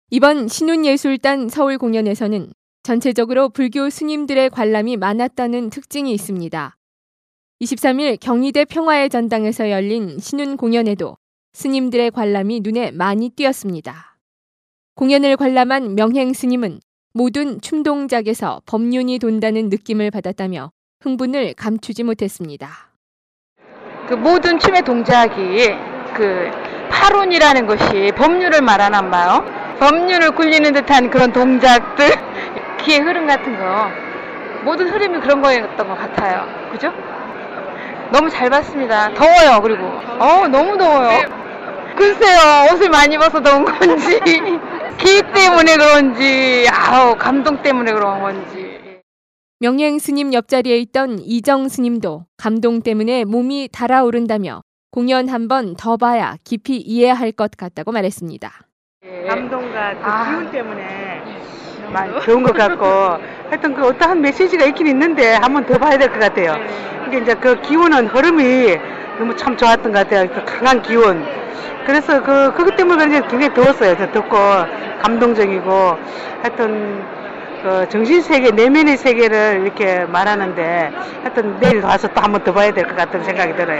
이번 신운예술단 서울 공연에서는 전체적으로 불교 스님들의 관람이 많았다는 특징이 있습니다. 23일 경희대 평화의 전당에서 열린 신운 공연에도 스님들의 관람이 눈에 많이 띄었습니다. 공연을 관람한 명행 스님은 모든 춤 동작에서 법륜이 돈다는 느낌을 받았다며 흥분을 감추지 못했습니다. 그 모든 춤의 동작이 파룬이라는 것이 법륜을 말하나 봐요. 법륜을 굴리는 듯한 그런 동작들, 기의 흐름 같은 거, 모든 흐름이 그런 거였던 것 같아요. 그죠? 너무 잘 봤습니다. 더워요. 그리고 너무 더워요. 글쎄요, 옷을 많이 입어서 더운 건지 기 때문에 그런지 감동 때문에 그런 건지. 명행 스님 옆자리에 있던 이정 스님도 감동 때문에 몸이 달아오른다며 공연 한 번 더 봐야 깊이 이해할 것 같다고 말했습니다. 감동과 그 기운 때문에 많이 좋은 것 같고, 하여튼 그 어떠한 메시지가 있긴 있는데 한 번 더 봐야 될 것 같아요. 근데 이제 그 기운은 흐름이 너무 참 좋았던 것 같아요. 그 강한 기운. 그래서 그것 때문에 그런지 굉장히 더웠어요. 덥고 감동적이고, 하여튼 그 정신세계, 내면의 세계를 이렇게 말하는데, 하여튼 내일 와서 또 한 번 더 봐야 될 것 같은 생각이 들어요.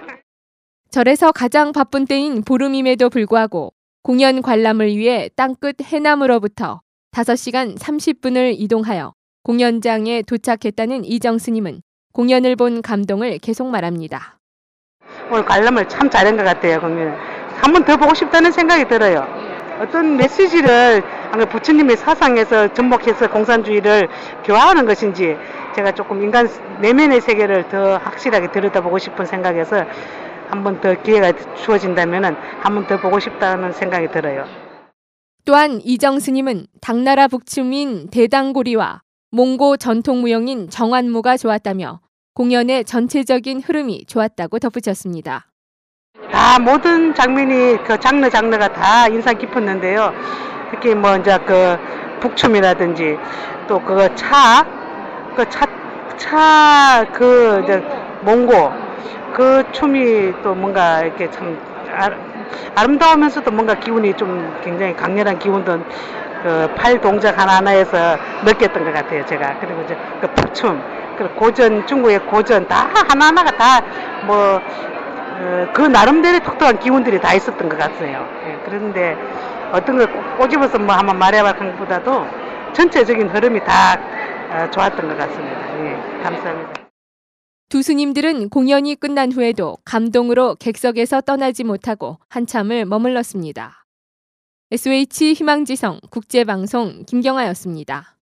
절에서 가장 바쁜 때인 보름임에도 불구하고 공연 관람을 위해 땅끝 해남으로부터 5시간 30분을 이동하여 공연장에 도착했다는 이정 스님은 공연을 본 감동을 계속 말합니다. 오늘 관람을 참 잘한 것 같아요. 공연 한 번 더 보고 싶다는 생각이 들어요. 어떤 메시지를 부처님의 사상에서 접목해서 공산주의를 교화하는 것인지, 제가 조금 인간 내면의 세계를 더 확실하게 들여다보고 싶은 생각에서 한 번 더 기회가 주어진다면 한 번 더 보고 싶다는 생각이 들어요. 또한 이정 스님은 당나라 북춤인 대당고리와 몽고 전통무용인 정안무가 좋았다며 공연의 전체적인 흐름이 좋았다고 덧붙였습니다. 모든 장면이 그 장르가 다 인상 깊었는데요. 특히 이제 그 북춤이라든지 또 몽고 그 춤이 또 뭔가 이렇게 참 아름다우면서도 뭔가 기운이 좀 굉장히 강렬한 기운도 그 팔 동작 하나하나에서 느꼈던 것 같아요, 제가. 그리고 이제 그 북춤, 그리고 중국의 고전 다 하나하나가 다 그 나름대로의 독특한 기운들이 다 있었던 것 같아요. 예, 그런데 어떤 걸 꼬집어서 한번 말해봤던 것보다도 전체적인 흐름이 다 좋았던 것 같습니다. 예, 감사합니다. 두 스님들은 공연이 끝난 후에도 감동으로 객석에서 떠나지 못하고 한참을 머물렀습니다. SH 희망지성 국제방송 김경아였습니다.